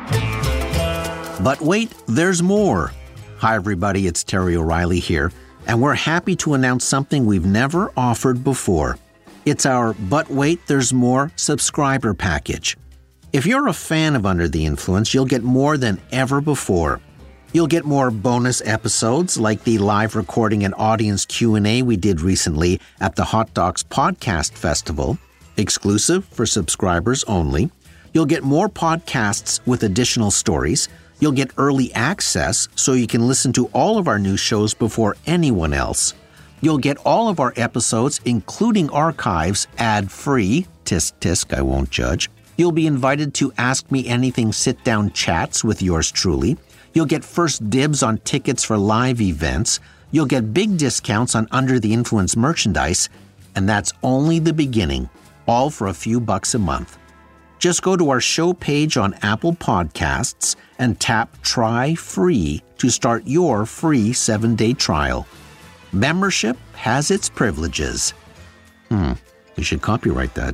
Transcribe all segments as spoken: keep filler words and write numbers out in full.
But wait, there's more. Hi, everybody. It's Terry O'Reilly here, and we're happy to announce something we've never offered before. It's our But Wait, There's More subscriber package. If you're a fan of Under the Influence, you'll get more than ever before. You'll get more bonus episodes like the live recording and audience Q and A we did recently at the Hot Docs Podcast Festival, exclusive for subscribers only. You'll get more podcasts with additional stories. You'll get early access so you can listen to all of our new shows before anyone else. You'll get all of our episodes, including archives, ad-free. Tisk, tisk, I won't judge. You'll be invited to Ask Me Anything sit-down chats with yours truly. You'll get first dibs on tickets for live events. You'll get big discounts on Under the Influence merchandise. And that's only the beginning, all for a few bucks a month. Just go to our show page on Apple Podcasts and tap Try Free to start your free seven-day trial. Membership has its privileges. Hmm, you should copyright that.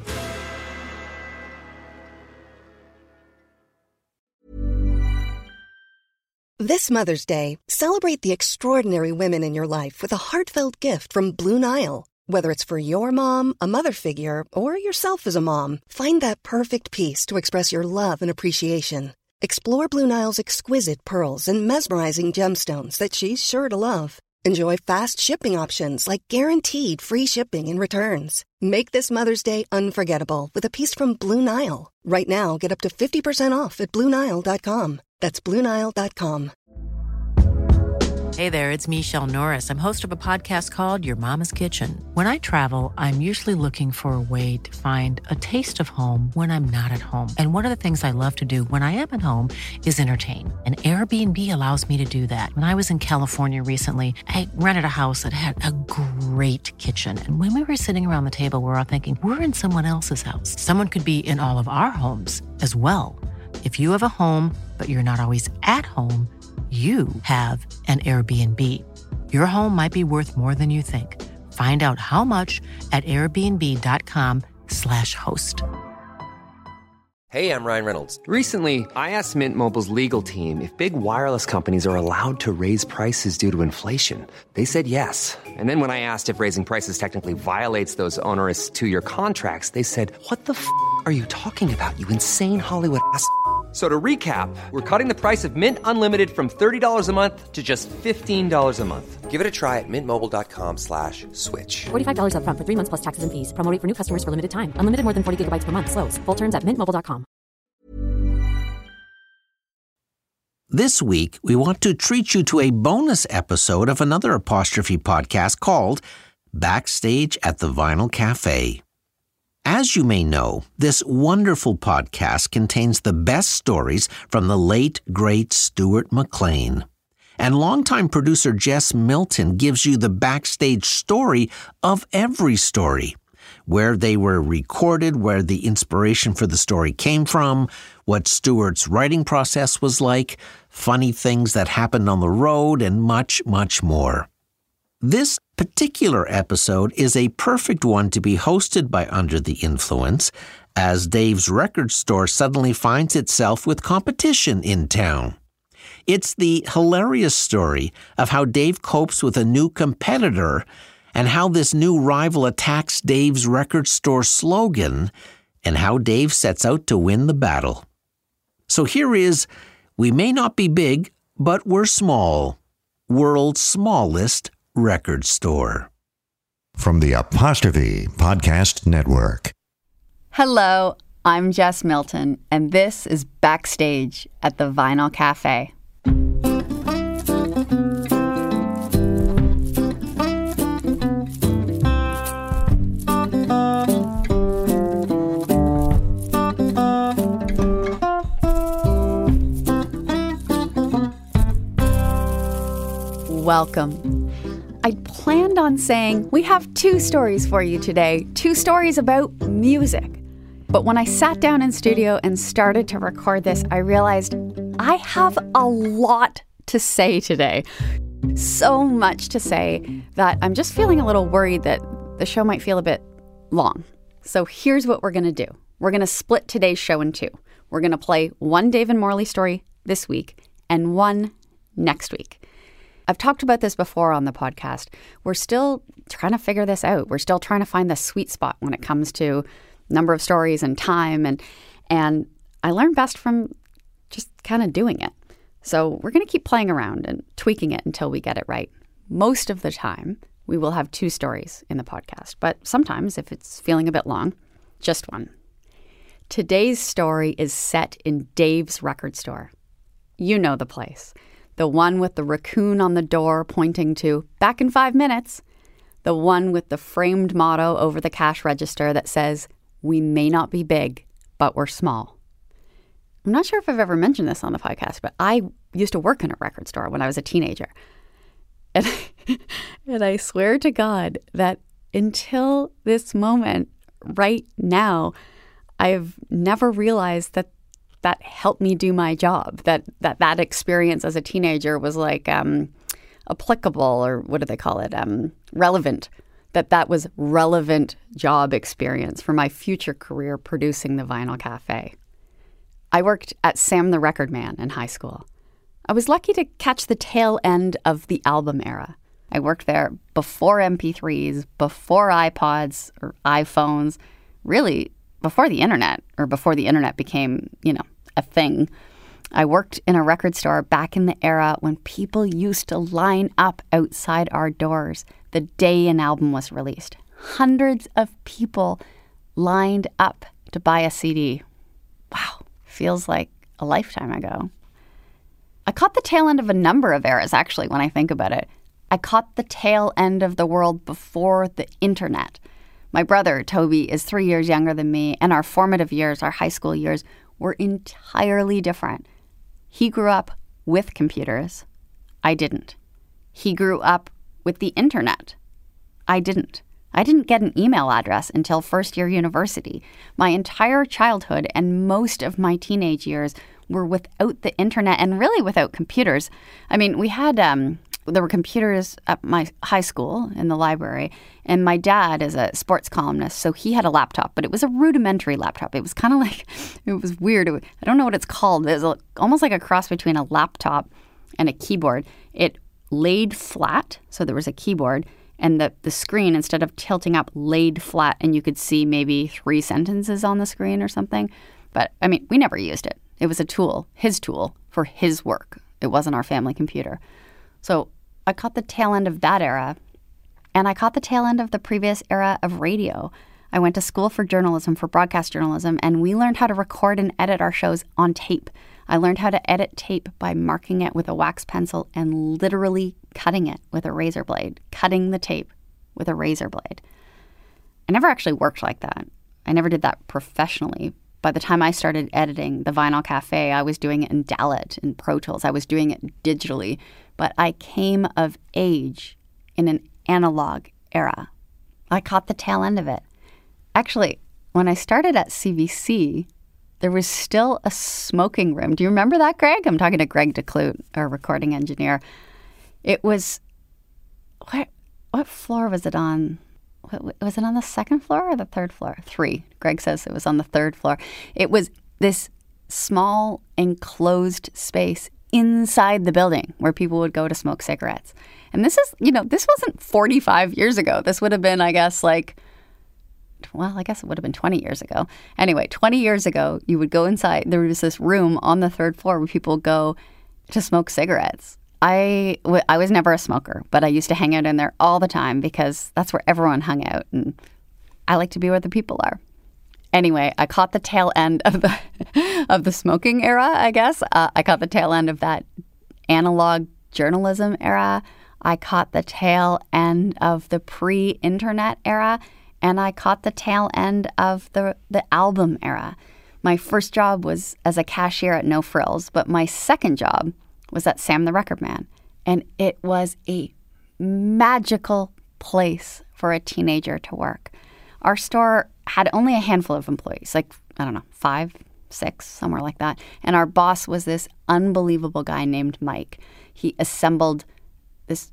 This Mother's Day, celebrate the extraordinary women in your life with a heartfelt gift from Blue Nile. Whether it's for your mom, a mother figure, or yourself as a mom, find that perfect piece to express your love and appreciation. Explore Blue Nile's exquisite pearls and mesmerizing gemstones that she's sure to love. Enjoy fast shipping options like guaranteed free shipping and returns. Make this Mother's Day unforgettable with a piece from Blue Nile. Right now, get up to fifty percent off at Blue Nile dot com. That's Blue Nile dot com. Hey there, it's Michelle Norris. I'm host of a podcast called Your Mama's Kitchen. When I travel, I'm usually looking for a way to find a taste of home when I'm not at home. And one of the things I love to do when I am at home is entertain. And Airbnb allows me to do that. When I was in California recently, I rented a house that had a great kitchen. And when we were sitting around the table, we were all thinking, we're in someone else's house. Someone could be in all of our homes as well. If you have a home, but you're not always at home, you have an Airbnb. Your home might be worth more than you think. Find out how much at airbnb.com slash host. Hey, I'm Ryan Reynolds. Recently, I asked Mint Mobile's legal team if big wireless companies are allowed to raise prices due to inflation. They said yes. And then when I asked if raising prices technically violates those onerous two-year contracts, they said, what the f*** are you talking about, you insane Hollywood ass f- So to recap, we're cutting the price of Mint Unlimited from thirty dollars a month to just fifteen dollars a month. Give it a try at mintmobile.com slash switch. forty-five dollars up front for three months plus taxes and fees. Promo rate for new customers for limited time. Unlimited more than forty gigabytes per month. Slows full terms at mint mobile dot com. This week, we want to treat you to a bonus episode of another Apostrophe podcast called Backstage at the Vinyl Cafe. As you may know, this wonderful podcast contains the best stories from the late, great Stuart McLean. And longtime producer Jess Milton gives you the backstage story of every story, where they were recorded, where the inspiration for the story came from, what Stuart's writing process was like, funny things that happened on the road, and much, much more. This particular episode is a perfect one to be hosted by Under the Influence, as Dave's record store suddenly finds itself with competition in town. It's the hilarious story of how Dave copes with a new competitor and how this new rival attacks Dave's record store slogan and how Dave sets out to win the battle. So here is We May Not Be Big, But We're Small, World's Smallest Record Store. From the Apostrophe Podcast Network. Hello, I'm Jess Milton, and this is Backstage at the Vinyl Cafe. Welcome. I planned on saying we have two stories for you today, two stories about music. But when I sat down in studio and started to record this, I realized I have a lot to say today. So much to say that I'm just feeling a little worried that the show might feel a bit long. So here's what we're going to do. We're going to split today's show in two. We're going to play one Dave and Morley story this week and one next week. I've talked about this before on the podcast. We're still trying to figure this out. We're still trying to find the sweet spot when it comes to number of stories and time. And, and I learn best from just kind of doing it. So we're going to keep playing around and tweaking it until we get it right. Most of the time, we will have two stories in the podcast. But sometimes, if it's feeling a bit long, just one. Today's story is set in Dave's record store. You know the place. The one with the raccoon on the door pointing to back in five minutes. The one with the framed motto over the cash register that says, we may not be big, but we're small. I'm not sure if I've ever mentioned this on the podcast, but I used to work in a record store when I was a teenager. And, and I swear to God that until this moment, right now, I've never realized that that helped me do my job, that that, that experience as a teenager was like um, applicable, or what do they call it, um, relevant, that that was relevant job experience for my future career producing the Vinyl Cafe. I worked at Sam the Record Man in high school. I was lucky to catch the tail end of the album era. I worked there before M P threes, before iPods or iPhones, really before the internet, or before the internet became, you know, a thing. I worked in a record store back in the era when people used to line up outside our doors the day an album was released. Hundreds of people lined up to buy a C D. Wow, feels like a lifetime ago. I caught the tail end of a number of eras, actually, when I think about it. I caught the tail end of the world before the internet. My brother, Toby, is three years younger than me, and our formative years, our high school years, were entirely different. He grew up with computers. I didn't. He grew up with the internet. I didn't. I didn't get an email address until first year university. My entire childhood and most of my teenage years were without the internet and really without computers. I mean, we had... Um, There were computers at my high school in the library, and my dad is a sports columnist, so he had a laptop, but it was a rudimentary laptop. It was kind of like, it was weird. It was, I don't know what it's called. It was a, almost like a cross between a laptop and a keyboard. It laid flat, so there was a keyboard, and the, the screen, instead of tilting up, laid flat, and you could see maybe three sentences on the screen or something. But, I mean, we never used it. It was a tool, his tool, for his work. It wasn't our family computer. So I caught the tail end of that era, and I caught the tail end of the previous era of radio. I went to school for journalism, for broadcast journalism, and we learned how to record and edit our shows on tape. I learned how to edit tape by marking it with a wax pencil and literally cutting it with a razor blade, cutting the tape with a razor blade. I never actually worked like that. I never did that professionally. By the time I started editing the Vinyl Cafe, I was doing it in D A L L-it, in Pro Tools. I was doing it digitally. But I came of age in an analog era. I caught the tail end of it. Actually, when I started at C B C, there was still a smoking room. Do you remember that, Greg? I'm talking to Greg DeClute, our recording engineer. It was, what, what floor was it on? Was it on the second floor or the third floor? Three. Greg says it was on the third floor. It was this small enclosed space inside the building where people would go to smoke cigarettes. And this is, you know, this wasn't forty-five years ago. This would have been, I guess, like, well, I guess it would have been twenty years ago. Anyway, twenty years ago, you would go inside. There was this room on the third floor where people would go to smoke cigarettes. I, w- I was never a smoker, but I used to hang out in there all the time because that's where everyone hung out. And I like to be where the people are. Anyway, I caught the tail end of the of the smoking era, I guess. Uh, I caught the tail end of that analog journalism era. I caught the tail end of the pre-internet era. And I caught the tail end of the, the album era. My first job was as a cashier at No Frills, but my second job was at Sam the Record Man. And it was a magical place for a teenager to work. Our store had only a handful of employees, like, I don't know, five, six, somewhere like that. And our boss was this unbelievable guy named Mike. He assembled this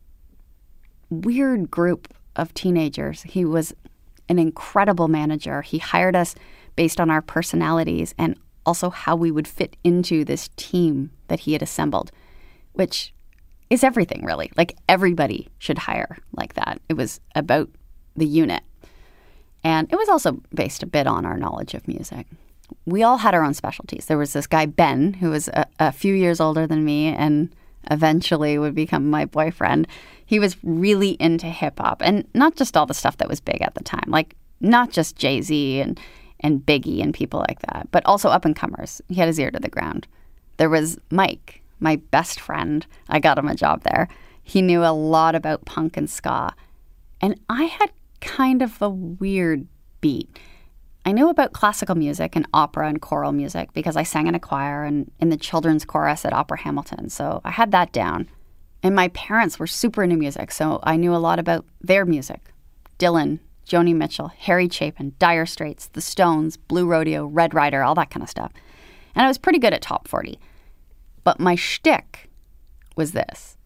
weird group of teenagers. He was an incredible manager. He hired us based on our personalities, and also how we would fit into this team that he had assembled, which is everything, really. Like, everybody should hire like that. It was about the unit. And it was also based a bit on our knowledge of music. We all had our own specialties. There was this guy, Ben, who was a, a few years older than me and eventually would become my boyfriend. He was really into hip-hop, and not just all the stuff that was big at the time, like not just Jay-Z and, and Biggie and people like that, but also up-and-comers. He had his ear to the ground. There was Mike, my best friend. I got him a job there. He knew a lot about punk and ska. And I had kind of a weird beat. I knew about classical music and opera and choral music because I sang in a choir and in the children's chorus at Opera Hamilton. So I had that down. And my parents were super into music, so I knew a lot about their music. Dylan, Joni Mitchell, Harry Chapin, Dire Straits, The Stones, Blue Rodeo, Red Rider, all that kind of stuff. And I was pretty good at top forty. But my shtick was this.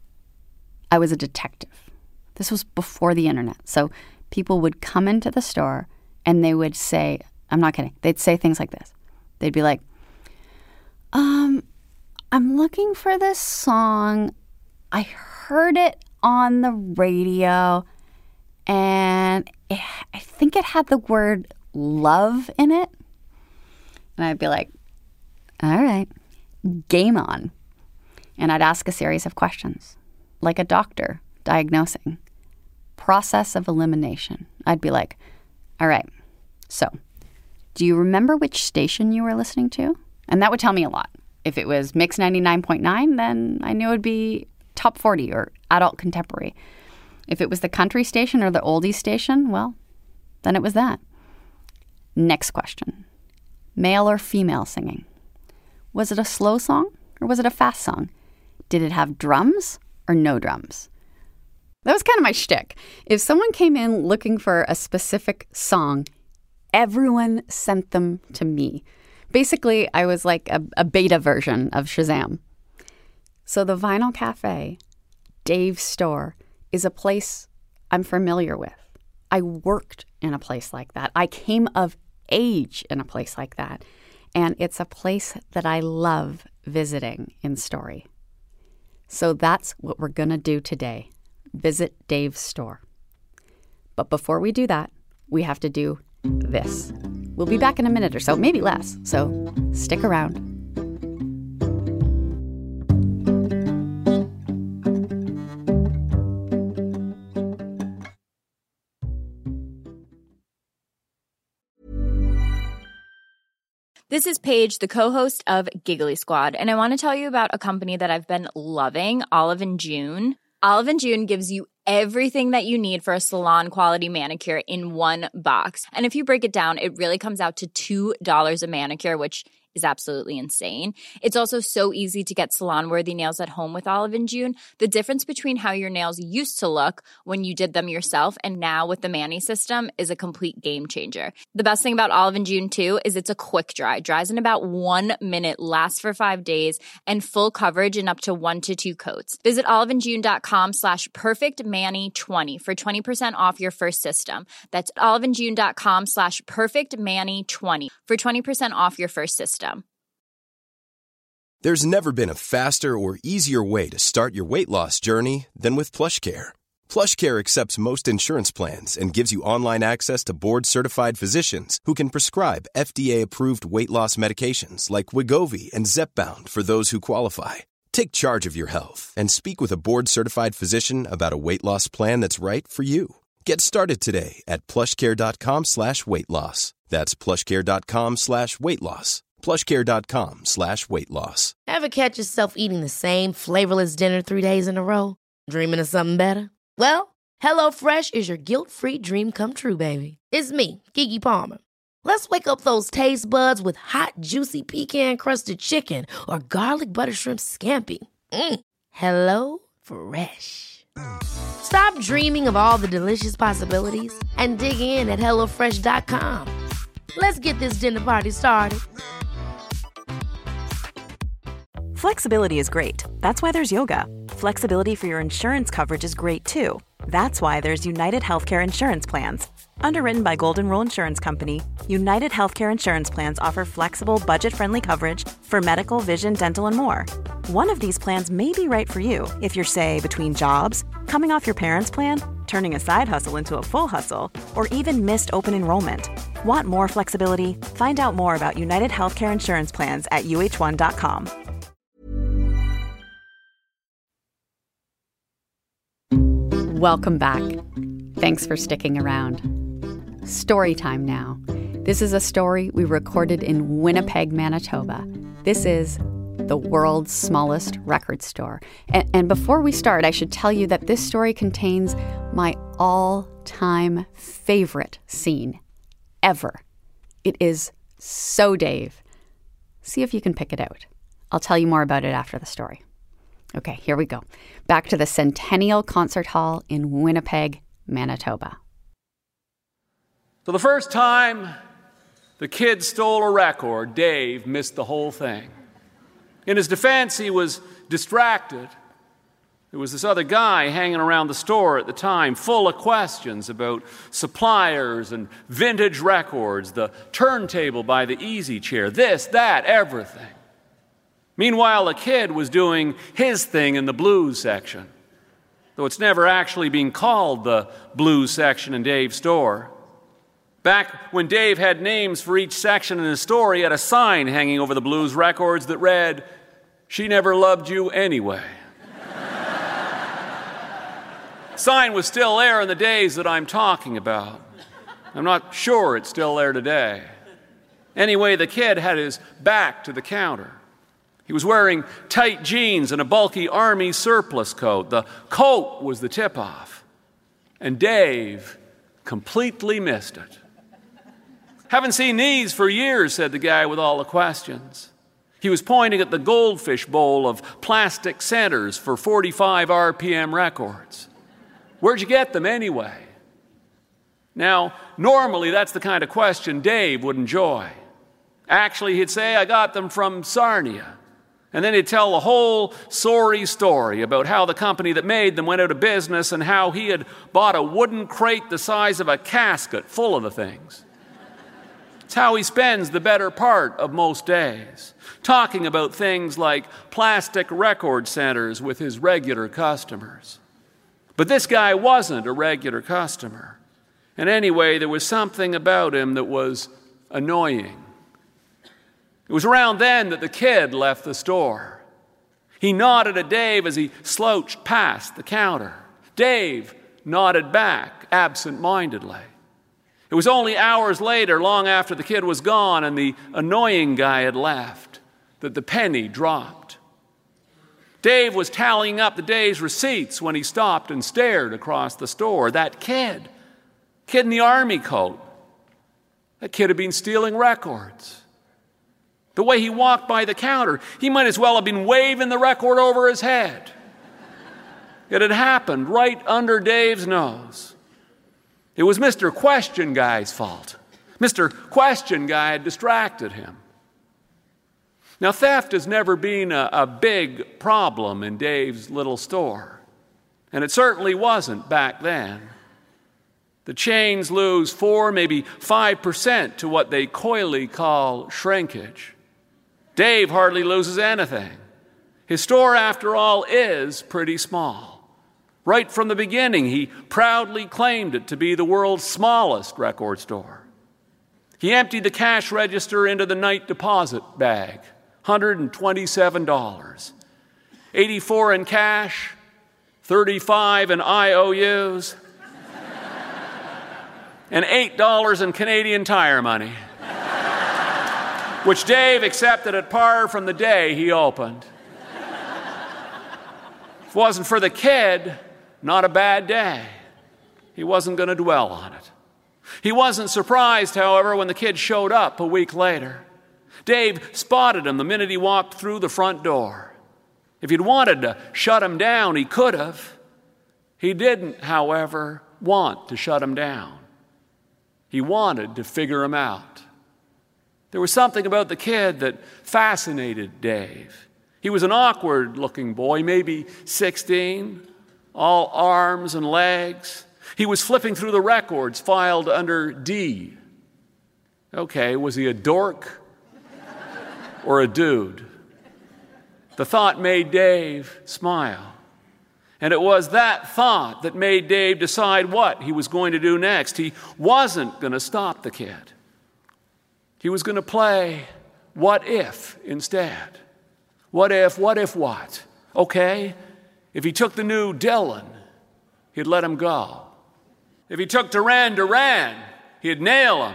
I was a detective. This was before the internet. So people would come into the store and they would say, I'm not kidding, they'd say things like this. They'd be like, um, I'm looking for this song. I heard it on the radio and it, I think it had the word love in it. And I'd be like, all right, game on. And I'd ask a series of questions, like a doctor diagnosing. Process of elimination. I'd be like, all right, so do you remember which station you were listening to? And that would tell me a lot. If it was Mix ninety-nine point nine, then I knew it would be top forty or adult contemporary. If it was the country station or the oldies station, well, then it was that. Next question. Male or female singing? Was it a slow song or was it a fast song? Did it have drums or no drums? That was kind of my shtick. If someone came in looking for a specific song, everyone sent them to me. Basically, I was like a, a beta version of Shazam. So the Vinyl Cafe, Dave's store, is a place I'm familiar with. I worked in a place like that. I came of age in a place like that. And it's a place that I love visiting in Story. So that's what we're going to do today. Visit Dave's store. But before we do that, we have to do this. We'll be back in a minute or so, maybe less. So stick around. This is Paige, the co-host of Giggly Squad, and I want to tell you about a company that I've been loving, Olive and June. Olive and June gives you everything that you need for a salon-quality manicure in one box. And if you break it down, it really comes out to two dollars a manicure, which is absolutely insane. It's also so easy to get salon-worthy nails at home with Olive and June. The difference between how your nails used to look when you did them yourself and now with the Mani system is a complete game changer. The best thing about Olive and June, too, is it's a quick dry. Dries in about one minute, lasts for five days, and full coverage in up to one to two coats. Visit oliveandjune.com slash perfectmani20 for twenty percent off your first system. That's oliveandjune.com slash perfectmani20 for twenty percent off your first system. There's never been a faster or easier way to start your weight loss journey than with PlushCare. PlushCare accepts most insurance plans and gives you online access to board-certified physicians who can prescribe F D A-approved weight loss medications like Wegovy and Zepbound for those who qualify. Take charge of your health and speak with a board-certified physician about a weight loss plan that's right for you. Get started today at plushcare.com slash weight loss. That's plushcare.com slash weight loss. plushcare.com slash weight loss. Ever catch yourself eating the same flavorless dinner three days in a row? Dreaming of something better? Well, HelloFresh is your guilt-free dream come true, baby. It's me, Keke Palmer. Let's wake up those taste buds with hot, juicy pecan-crusted chicken or garlic butter shrimp scampi. Mm. Hello Fresh. Stop dreaming of all the delicious possibilities and dig in at hello fresh dot com. Let's get this dinner party started. Flexibility is great. That's why there's yoga. Flexibility for your insurance coverage is great too. That's why there's United Healthcare Insurance Plans. Underwritten by Golden Rule Insurance Company, United Healthcare Insurance Plans offer flexible, budget-friendly coverage for medical, vision, dental, and more. One of these plans may be right for you if you're, say, between jobs, coming off your parents' plan, turning a side hustle into a full hustle, or even missed open enrollment. Want more flexibility? Find out more about United Healthcare Insurance Plans at U H one dot com. Welcome back. Thanks for sticking around. Story time now. This is a story we recorded in Winnipeg, Manitoba. This is the world's smallest record store. And, and before we start, I should tell you that this story contains my all-time favorite scene ever. It is so Dave. See if you can pick it out. I'll tell you more about it after the story. Okay, here we go. Back to the Centennial Concert Hall in Winnipeg, Manitoba. So the first time the kid stole a record, Dave missed the whole thing. In his defense, he was distracted. There was this other guy hanging around the store at the time, full of questions about suppliers and vintage records, the turntable by the easy chair, this, that, everything. Meanwhile, the kid was doing his thing in the blues section, though it's never actually been called the blues section in Dave's store. Back when Dave had names for each section in his store, he had a sign hanging over the blues records that read, "She never loved you anyway." Sign was still there in the days that I'm talking about. I'm not sure it's still there today. Anyway, the kid had his back to the counter. He was wearing tight jeans and a bulky army surplus coat. The coat was the tip-off. And Dave completely missed it. "Haven't seen these for years," said the guy with all the questions. He was pointing at the goldfish bowl of plastic centers for forty-five R P M records. "Where'd you get them anyway?" Now, normally that's the kind of question Dave would enjoy. Actually, he'd say, "I got them from Sarnia." And then he'd tell the whole sorry story about how the company that made them went out of business and how he had bought a wooden crate the size of a casket full of the things. It's how he spends the better part of most days, talking about things like plastic record centers with his regular customers. But this guy wasn't a regular customer. And anyway, there was something about him that was annoying. It was around then that the kid left the store. He nodded at Dave as he slouched past the counter. Dave nodded back absent-mindedly. It was only hours later, long after the kid was gone and the annoying guy had left, that the penny dropped. Dave was tallying up the day's receipts when he stopped and stared across the store. That kid, kid in the army coat, that kid had been stealing records. The way he walked by the counter, he might as well have been waving the record over his head. It had happened right under Dave's nose. It was Mister Question Guy's fault. Mister Question Guy had distracted him. Now, theft has never been a, a big problem in Dave's little store, and it certainly wasn't back then. The chains lose four, maybe five percent to what they coyly call shrinkage. Dave hardly loses anything. His store, after all, is pretty small. Right from the beginning, he proudly claimed it to be the world's smallest record store. He emptied the cash register into the night deposit bag, one hundred twenty-seven dollars. eighty-four in cash, thirty-five in I O Us, and eight dollars in Canadian Tire money, which Dave accepted at par from the day he opened. If it wasn't for the kid, not a bad day. He wasn't going to dwell on it. He wasn't surprised, however, when the kid showed up a week later. Dave spotted him the minute he walked through the front door. If he'd wanted to shut him down, he could have. He didn't, however, want to shut him down. He wanted to figure him out. There was something about the kid that fascinated Dave. He was an awkward-looking boy, maybe sixteen, all arms and legs, He was flipping through the records filed under D. Okay, was he a dork or a dude? The thought made Dave smile. And it was that thought that made Dave decide what he was going to do next. He wasn't going to stop the kid. He was going to play what if instead. What if, what if what? Okay, if he took the new Dylan, he'd let him go. If he took Duran Duran, he'd nail him.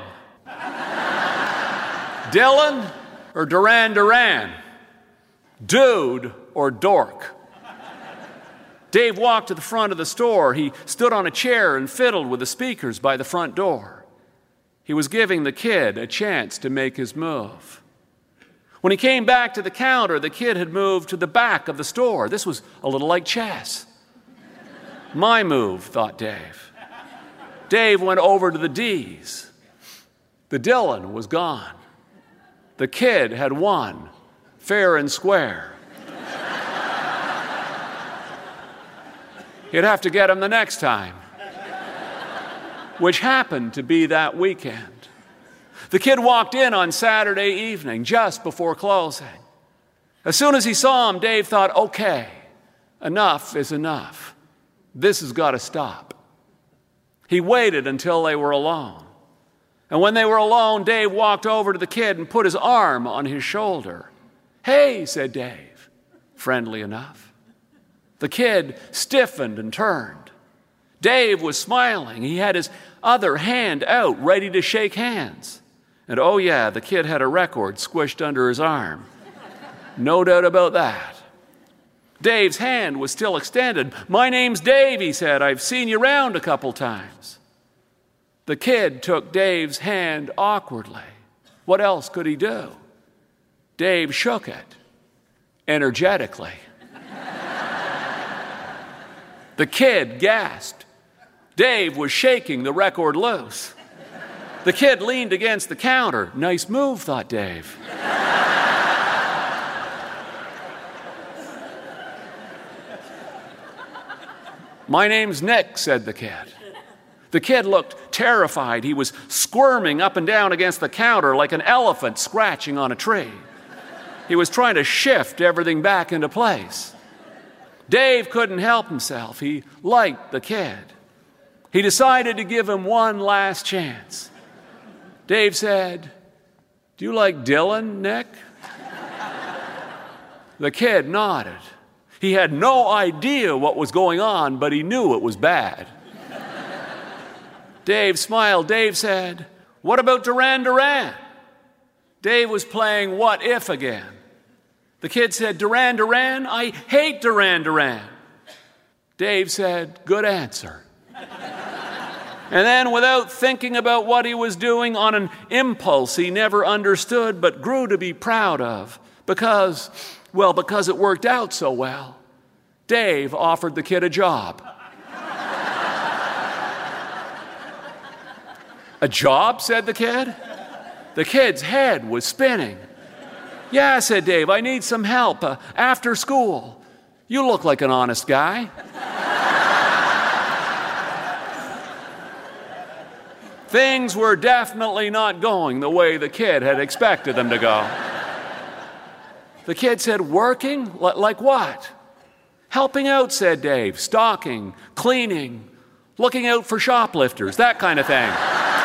Dylan or Duran Duran? Dude or dork? Dave walked to the front of the store. He stood on a chair and fiddled with the speakers by the front door. He was giving the kid a chance to make his move. When he came back to the counter, the kid had moved to the back of the store. This was a little like chess. My move, thought Dave. Dave went over to the D's. The Dylan was gone. The kid had won, fair and square. He'd have to get him the next time, which happened to be that weekend. The kid walked in on Saturday evening, just before closing. As soon as he saw him, Dave thought, okay, enough is enough. This has got to stop. He waited until they were alone. And when they were alone, Dave walked over to the kid and put his arm on his shoulder. Hey, said Dave, friendly enough. The kid stiffened and turned. Dave was smiling. He had his other hand out, ready to shake hands. And oh yeah, the kid had a record squished under his arm. No doubt about that. Dave's hand was still extended. My name's Dave, he said. I've seen you around a couple times. The kid took Dave's hand awkwardly. What else could he do? Dave shook it energetically. The kid gasped. Dave was shaking the record loose. The kid leaned against the counter. Nice move, thought Dave. My name's Nick, said the kid. The kid looked terrified. He was squirming up and down against the counter like an elephant scratching on a tree. He was trying to shift everything back into place. Dave couldn't help himself. He liked the kid. He decided to give him one last chance. Dave said, do you like Dylan, Nick? The kid nodded. He had no idea what was going on, but he knew it was bad. Dave smiled. Dave said, what about Duran Duran? Dave was playing what if again. The kid said, Duran Duran? I hate Duran Duran. Dave said, good answer. And then, without thinking about what he was doing, on an impulse he never understood but grew to be proud of, because, well, because it worked out so well, Dave offered the kid a job. A job, said the kid. The kid's head was spinning. Yeah, said Dave, I need some help uh, after school. You look like an honest guy. Things were definitely not going the way the kid had expected them to go. The kid said, working? L- like what? Helping out, said Dave. Stocking, cleaning, looking out for shoplifters, that kind of thing.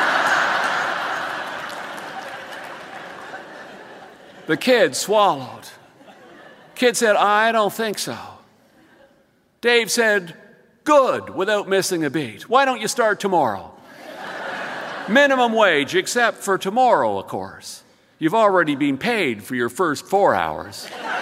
The kid swallowed. Kid said, I don't think so. Dave said, good, without missing a beat. Why don't you start tomorrow? Minimum wage, except for tomorrow, of course. You've already been paid for your first four hours.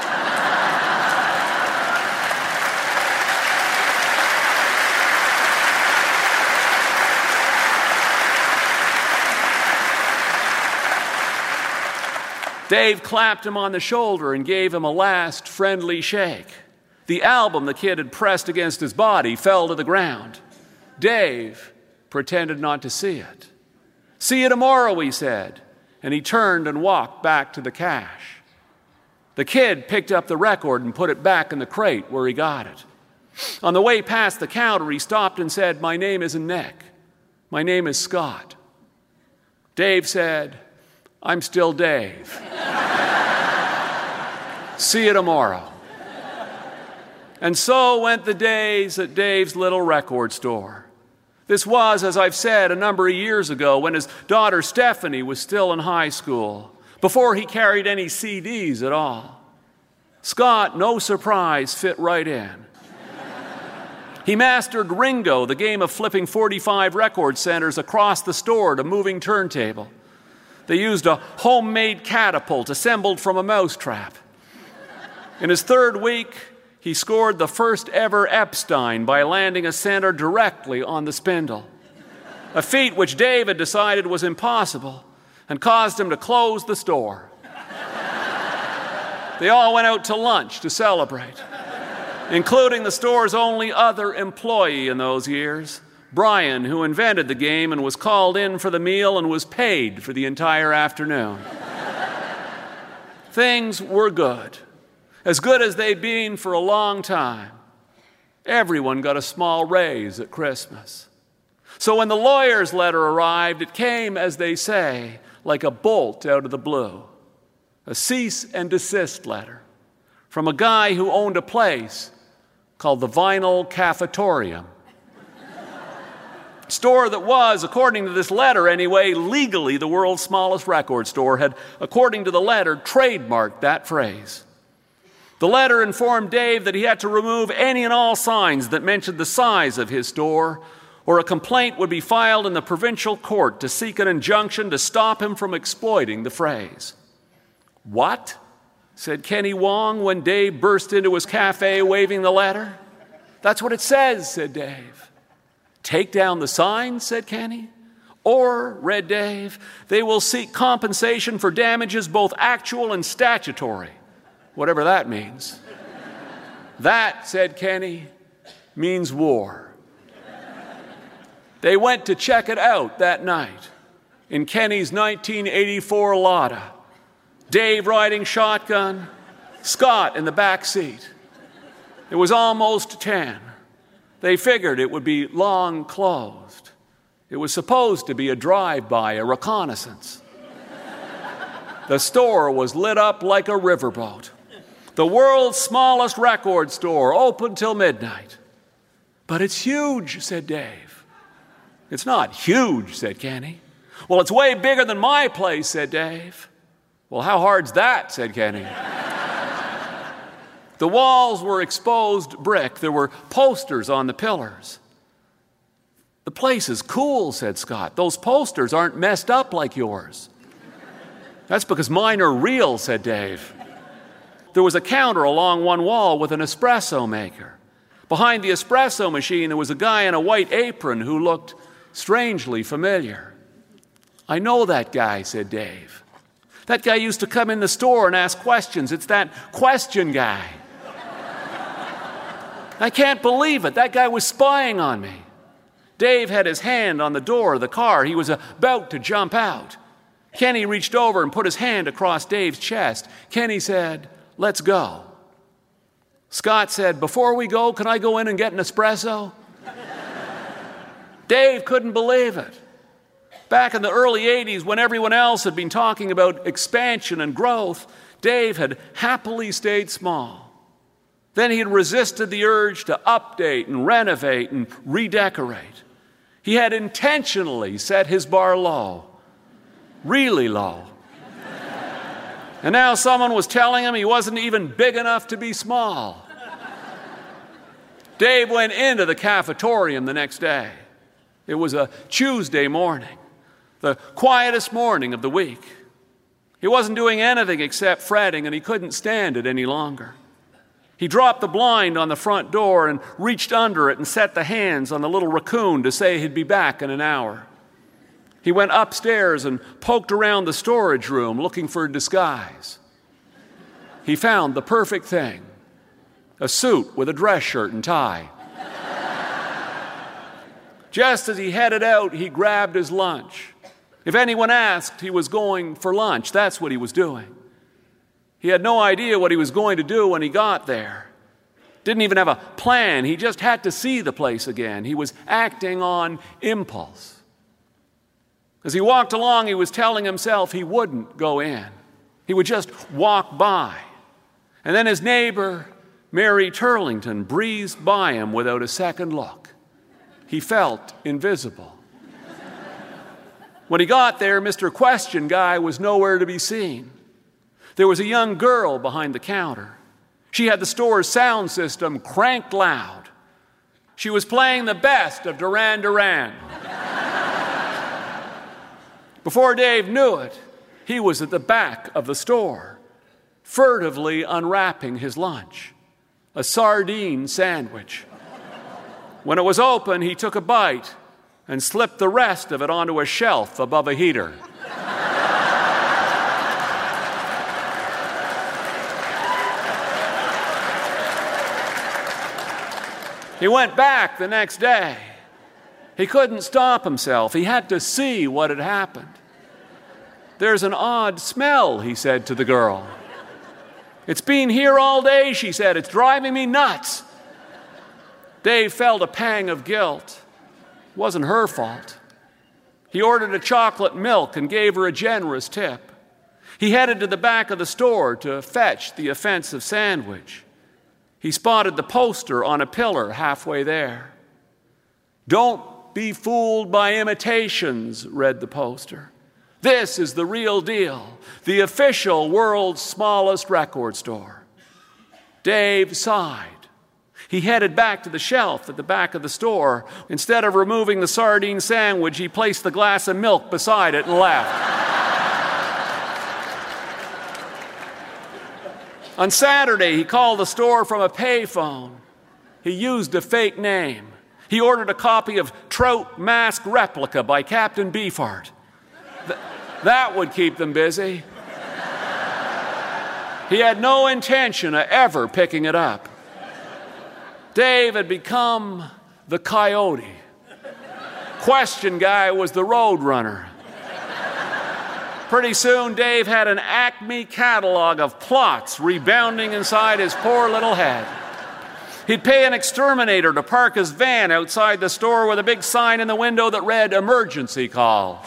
Dave clapped him on the shoulder and gave him a last friendly shake. The album the kid had pressed against his body fell to the ground. Dave pretended not to see it. See you tomorrow, he said, and he turned and walked back to the cash. The kid picked up the record and put it back in the crate where he got it. On the way past the counter, he stopped and said, "My name isn't Nick. My name is Scott." Dave said, "I'm still Dave. See you tomorrow." And so went the days at Dave's little record store. This was, as I've said, a number of years ago when his daughter Stephanie was still in high school, before he carried any C Ds at all. Scott, no surprise, fit right in. He mastered Ringo, the game of flipping forty-five record centers across the store to moving turntable. They used a homemade catapult assembled from a mousetrap. In his third week, he scored the first ever Epstein by landing a center directly on the spindle, a feat which Dave had decided was impossible and caused him to close the store. They all went out to lunch to celebrate, including the store's only other employee in those years, Brian, who invented the game and was called in for the meal and was paid for the entire afternoon. Things were good, as good as they'd been for a long time. Everyone got a small raise at Christmas. So when the lawyer's letter arrived, it came, as they say, like a bolt out of the blue. A cease and desist letter from a guy who owned a place called the Vinyl Cafetorium. Store that was, according to this letter anyway, legally the world's smallest record store, had, according to the letter, trademarked that phrase. The letter informed Dave that he had to remove any and all signs that mentioned the size of his store, or a complaint would be filed in the provincial court to seek an injunction to stop him from exploiting the phrase. "What?" said Kenny Wong when Dave burst into his cafe waving the letter. "That's what it says," said Dave. "Take down the sign," said Kenny. "Or," read Dave, "they will seek compensation for damages both actual and statutory," whatever that means. "That," said Kenny, "means war." They went to check it out that night in Kenny's nineteen eighty-four Lada. Dave riding shotgun, Scott in the back seat. It was almost ten. They figured it would be long closed. It was supposed to be a drive-by, a reconnaissance. The store was lit up like a riverboat. The world's smallest record store, open till midnight. "But it's huge," said Dave. "It's not huge," said Kenny. "Well, it's way bigger than my place," said Dave. "Well, how hard's that?" said Kenny. The walls were exposed brick. There were posters on the pillars. "The place is cool," said Scott. "Those posters aren't messed up like yours." "That's because mine are real," said Dave. There was a counter along one wall with an espresso maker. Behind the espresso machine, there was a guy in a white apron who looked strangely familiar. "I know that guy," said Dave. "That guy used to come in the store and ask questions. It's that question guy." "I can't believe it. That guy was spying on me." Dave had his hand on the door of the car. He was about to jump out. Kenny reached over and put his hand across Dave's chest. Kenny said, "Let's go." Scott said, "Before we go, can I go in and get an espresso?" Dave couldn't believe it. Back in the early eighties, when everyone else had been talking about expansion and growth, Dave had happily stayed small. Then he had resisted the urge to update and renovate and redecorate. He had intentionally set his bar low, really low. And now someone was telling him he wasn't even big enough to be small. Dave went into the cafetorium the next day. It was a Tuesday morning, the quietest morning of the week. He wasn't doing anything except fretting, and he couldn't stand it any longer. He dropped the blind on the front door and reached under it and set the hands on the little raccoon to say he'd be back in an hour. He went upstairs and poked around the storage room looking for a disguise. He found the perfect thing, a suit with a dress shirt and tie. Just as he headed out, he grabbed his lunch. If anyone asked, he was going for lunch. That's what he was doing. He had no idea what he was going to do when he got there. Didn't even have a plan. He just had to see the place again. He was acting on impulse. As he walked along, he was telling himself he wouldn't go in. He would just walk by. And then his neighbor, Mary Turlington, breezed by him without a second look. He felt invisible. When he got there, Mister Question Guy was nowhere to be seen. There was a young girl behind the counter. She had the store's sound system cranked loud. She was playing the best of Duran Duran. Before Dave knew it, he was at the back of the store, furtively unwrapping his lunch, a sardine sandwich. When it was open, he took a bite and slipped the rest of it onto a shelf above a heater. He went back the next day. He couldn't stop himself. He had to see what had happened. "There's an odd smell," he said to the girl. "It's been here all day," she said. "It's driving me nuts." Dave felt a pang of guilt. It wasn't her fault. He ordered a chocolate milk and gave her a generous tip. He headed to the back of the store to fetch the offensive sandwich. He spotted the poster on a pillar halfway there. "Don't be fooled by imitations," read the poster. "This is the real deal, the official world's smallest record store." Dave sighed. He headed back to the shelf at the back of the store. Instead of removing the sardine sandwich, he placed the glass of milk beside it and left. On Saturday, he called the store from a payphone. He used a fake name. He ordered a copy of Trout Mask Replica by Captain Beefheart. Th- that would keep them busy. He had no intention of ever picking it up. Dave had become the coyote. Question Guy was the road runner. Pretty soon, Dave had an Acme catalog of plots rebounding inside his poor little head. He'd pay an exterminator to park his van outside the store with a big sign in the window that read, "Emergency call."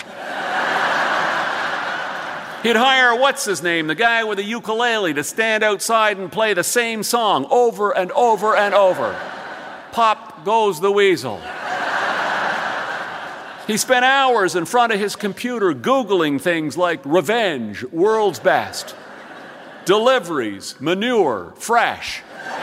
He'd hire, what's his name, the guy with the ukulele, to stand outside and play the same song over and over and over. Pop goes the weasel. He spent hours in front of his computer Googling things like revenge, world's best, deliveries, manure, fresh.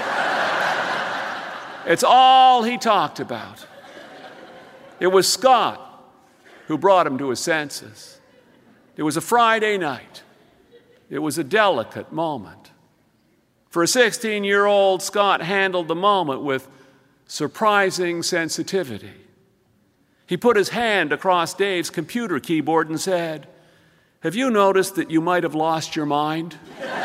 It's all he talked about. It was Scott who brought him to his senses. It was a Friday night. It was a delicate moment. For a sixteen-year-old, Scott handled the moment with surprising sensitivity. He put his hand across Dave's computer keyboard and said, "Have you noticed that you might have lost your mind?"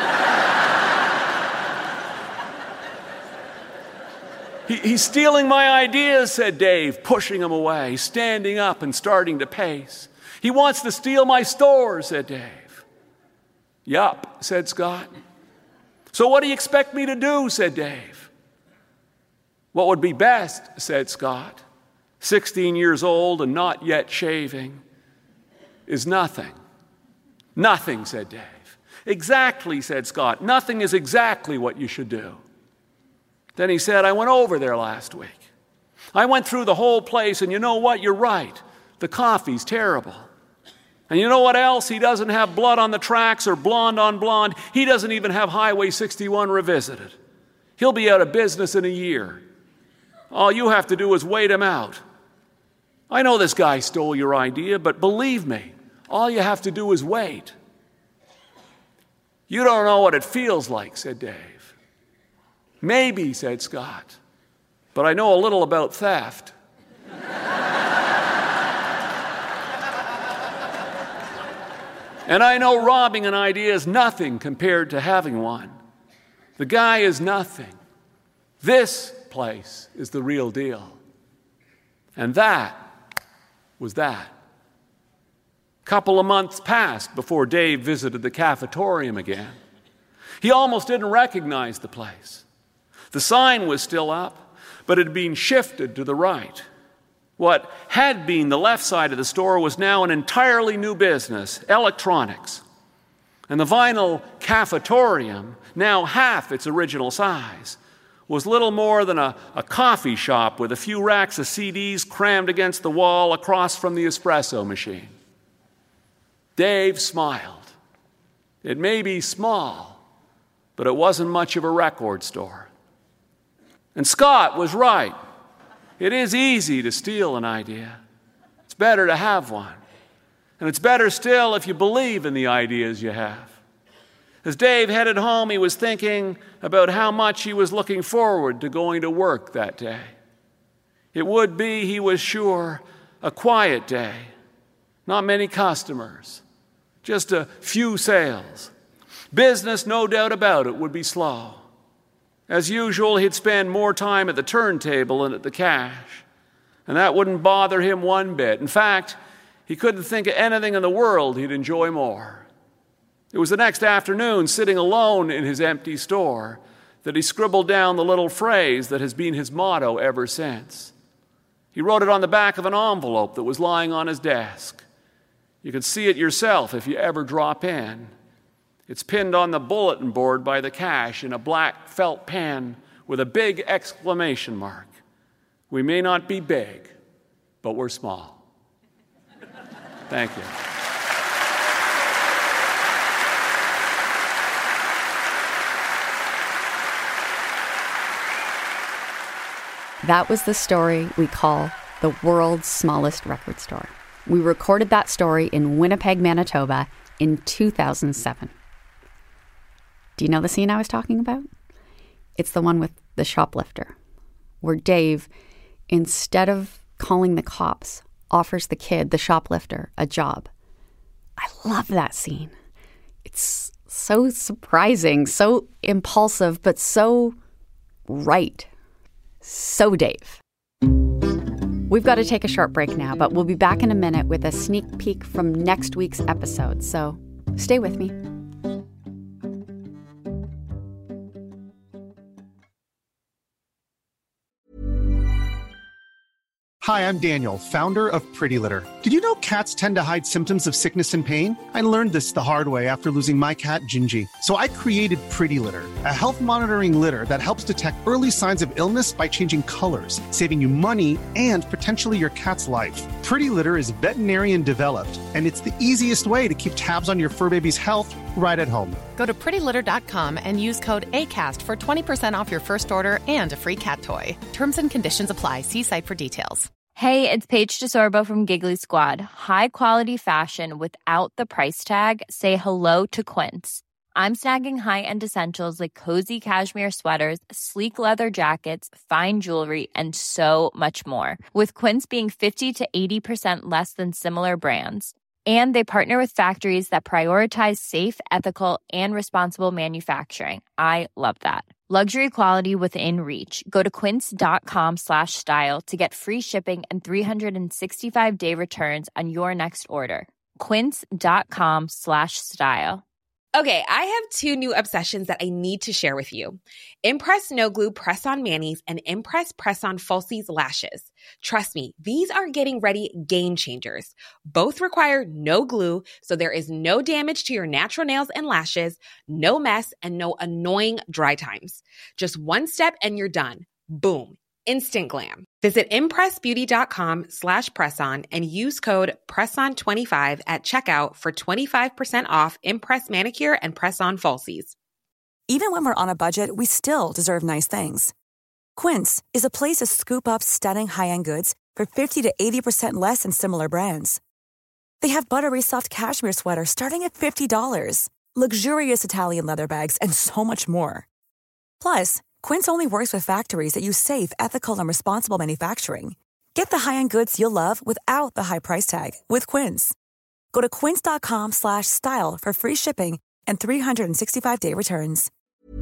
he, he's stealing my ideas, said Dave, pushing him away, standing up and starting to pace. "He wants to steal my store," said Dave. "Yup," said Scott. "So what do you expect me to do?" said Dave. "What would be best," said Scott, sixteen years old and not yet shaving, "is nothing." "Nothing," said Dave. "Exactly," said Scott. "Nothing is exactly what you should do." Then he said, "I went over there last week. I went through the whole place, and you know what? You're right. The coffee's terrible. And you know what else? He doesn't have Blood on the Tracks or Blonde on Blonde. He doesn't even have Highway sixty-one Revisited. He'll be out of business in a year. All you have to do is wait him out. I know this guy stole your idea, but believe me, all you have to do is wait." "You don't know what it feels like," said Dave. "Maybe," said Scott, "but I know a little about theft." "And I know robbing an idea is nothing compared to having one. The guy is nothing. This place is the real deal." And that was that. A couple of months passed before Dave visited the cafetorium again. He almost didn't recognize the place. The sign was still up, but it had been shifted to the right. What had been the left side of the store was now an entirely new business, electronics. And the vinyl cafetorium, now half its original size, was little more than a, a coffee shop with a few racks of C Ds crammed against the wall across from the espresso machine. Dave smiled. It may be small, but it wasn't much of a record store. And Scott was right. It is easy to steal an idea. It's better to have one. And it's better still if you believe in the ideas you have. As Dave headed home, he was thinking about how much he was looking forward to going to work that day. It would be, he was sure, a quiet day. Not many customers. Just a few sales. Business, no doubt about it, would be slow. As usual, he'd spend more time at the turntable than at the cash. And that wouldn't bother him one bit. In fact, he couldn't think of anything in the world he'd enjoy more. It was the next afternoon, sitting alone in his empty store, that he scribbled down the little phrase that has been his motto ever since. He wrote it on the back of an envelope that was lying on his desk. You can see it yourself if you ever drop in. It's pinned on the bulletin board by the cash in a black felt pen with a big exclamation mark. We may not be big, but we're small. Thank you. That was the story we call the world's smallest record store. We recorded that story in Winnipeg, Manitoba in two thousand seven. Do you know the scene I was talking about? It's the one with the shoplifter, where Dave, instead of calling the cops, offers the kid, the shoplifter, a job. I love that scene. It's so surprising, so impulsive, but so right. So Dave. We've got to take a short break now, but we'll be back in a minute with a sneak peek from next week's episode, so stay with me. Hi, I'm Daniel, founder of Pretty Litter. Did you know cats tend to hide symptoms of sickness and pain? I learned this the hard way after losing my cat, Gingy. So I created Pretty Litter, a health monitoring litter that helps detect early signs of illness by changing colors, saving you money and potentially your cat's life. Pretty Litter is veterinarian developed, and it's the easiest way to keep tabs on your fur baby's health right at home. Go to pretty litter dot com and use code ACAST for twenty percent off your first order and a free cat toy. Terms and conditions apply. See site for details. Hey, it's Paige DeSorbo from Giggly Squad. High quality fashion without the price tag. Say hello to Quince. I'm snagging high-end essentials like cozy cashmere sweaters, sleek leather jackets, fine jewelry, and so much more. With Quince being fifty to eighty percent less than similar brands. And they partner with factories that prioritize safe, ethical, and responsible manufacturing. I love that. Luxury quality within reach. Go to quince.com slash style to get free shipping and three sixty-five day returns on your next order. Quince.com slash style. Okay, I have two new obsessions that I need to share with you. Impress No Glue Press-On Manis and Impress Press-On Falsies Lashes. Trust me, these are getting ready game changers. Both require no glue, so there is no damage to your natural nails and lashes, no mess, and no annoying dry times. Just one step and you're done. Boom. Instant glam. Visit impressbeauty.com slash presson and use code presson twenty-five at checkout for twenty-five percent off Impress Manicure and Press-On Falsies. Even when we're on a budget, we still deserve nice things. Quince is a place to scoop up stunning high-end goods for fifty to eighty percent less than similar brands. They have buttery soft cashmere sweaters starting at fifty dollars, luxurious Italian leather bags, and so much more. Plus, Quince only works with factories that use safe, ethical, and responsible manufacturing. Get the high-end goods you'll love without the high price tag with Quince. Go to quince.com slash style for free shipping and three sixty-five day returns.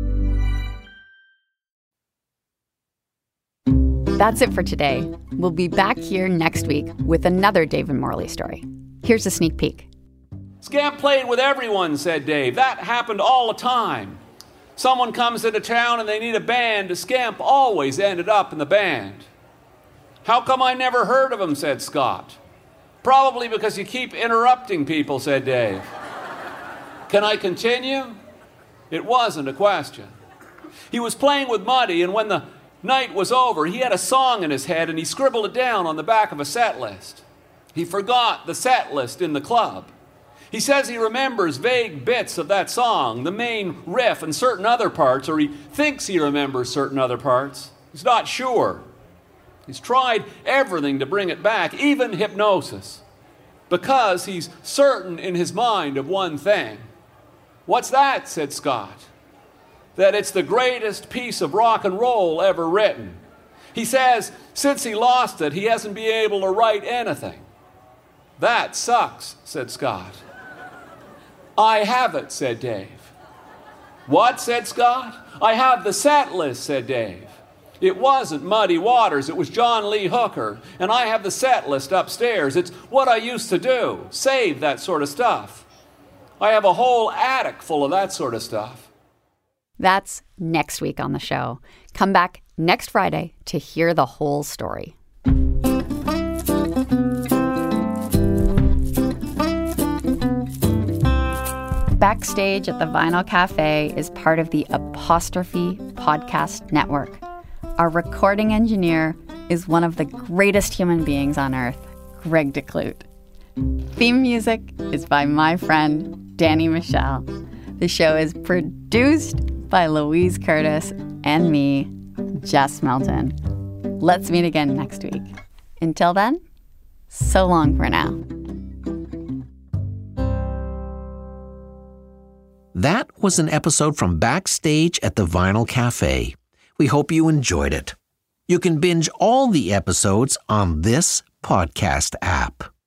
That's it for today. We'll be back here next week with another Dave and Morley story. Here's a sneak peek. Scamp played with everyone, said Dave. That happened all the time. Someone comes into town and they need a band. Scamp always ended up in the band. How come I never heard of him, said Scott. Probably because you keep interrupting people, said Dave. Can I continue? It wasn't a question. He was playing with Muddy, and when the night was over, he had a song in his head, and he scribbled it down on the back of a set list. He forgot the set list in the club. He says he remembers vague bits of that song, the main riff and certain other parts, or he thinks he remembers certain other parts. He's not sure. He's tried everything to bring it back, even hypnosis, because he's certain in his mind of one thing. What's that? Said Scott. That it's the greatest piece of rock and roll ever written. He says since he lost it, he hasn't been able to write anything. That sucks, said Scott. I have it, said Dave. What? Said Scott. I have the set list, said Dave. It wasn't Muddy Waters, it was John Lee Hooker, and I have the set list upstairs. It's what I used to do, save that sort of stuff. I have a whole attic full of that sort of stuff. That's next week on the show. Come back next Friday to hear the whole story. Backstage at the Vinyl Cafe is part of the Apostrophe Podcast Network. Our recording engineer is one of the greatest human beings on earth, Greg DeClute. Theme music is by my friend, Danny Michelle. The show is produced by Louise Curtis and me, Jess Melton. Let's meet again next week. Until then, so long for now. That was an episode from Backstage at the Vinyl Cafe. We hope you enjoyed it. You can binge all the episodes on this podcast app.